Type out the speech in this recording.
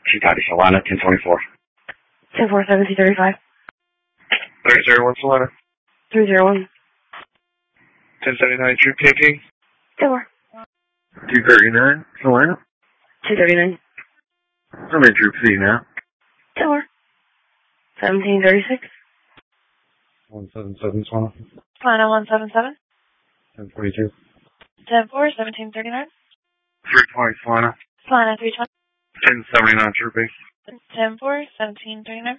Chicago, Solana, 1024. 10-4, 1735. 301 Solana. 301. 1079 Troop KP. 10-4. 239 Solana. 239. How many troops see now? 10-4. 1736. 177 Solana. Solana 177. 1042. 10-4, 1739. 320 Solana. Solana 320. 1079 Troop base. 10-4, 1739.